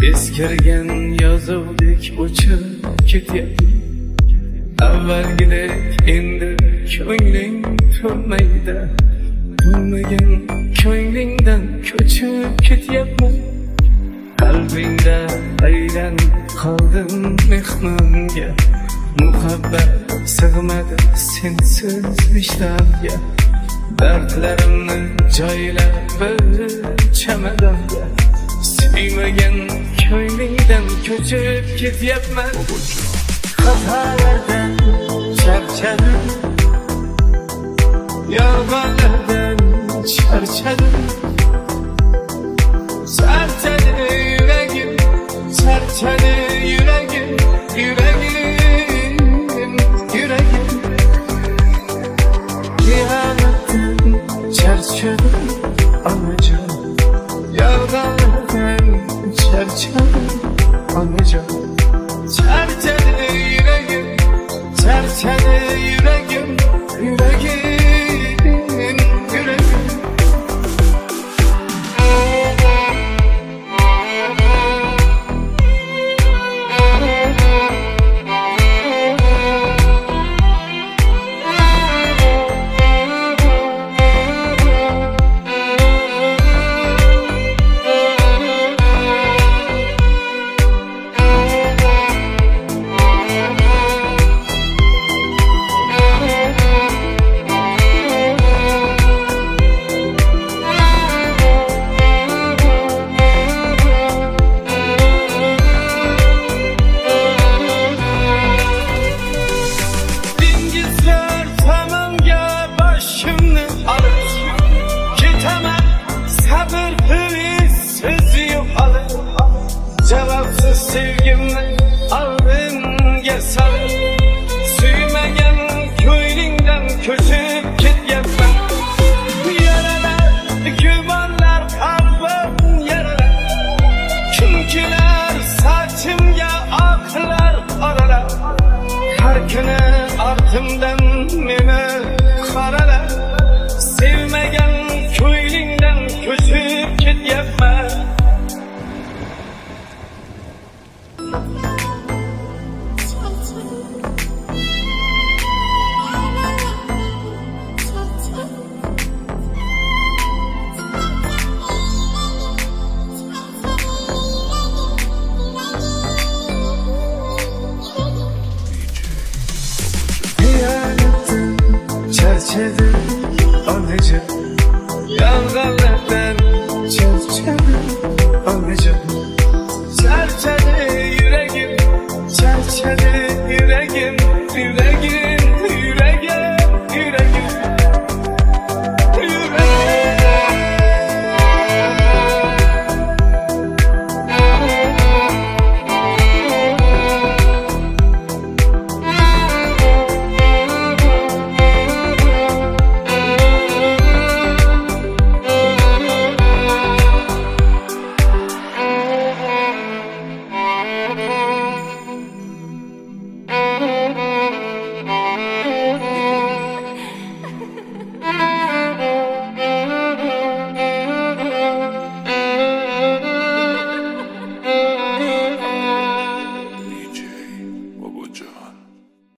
eskirgan yozuvdek o'chib ketyapti. Avvalgidek endi ko'ngling to'lmaydi. To'lmagan ko'nglingdan ko'chib ketyapman. Qalbingda aylanib qoldim mehmonga. Muhabbat sig'madi sensiz vishnamga. Dardlarimni joylab bir chamadonga. Suymagan ko'nglingdan ko'chib ketyapman. Xatolardan charchadim, yolg'onlardan charchadim. Charchadi yuragim, charchadi yuragim, yuragim, yuragim. Xiyonadan charchadim onajon, yolg'onlardan charchadim onajon. Charchadi yuragim, charchadi yuragim, yuragim, yuragim. Cevapsız sevgimle alnımga sarıp, suymagan ko'nglingdan ko'chib ketyapman. Yaralar, gumonlar, qalbim yaralar. Kun kelar sochimga oqlar oralar. Har kuni ortimdan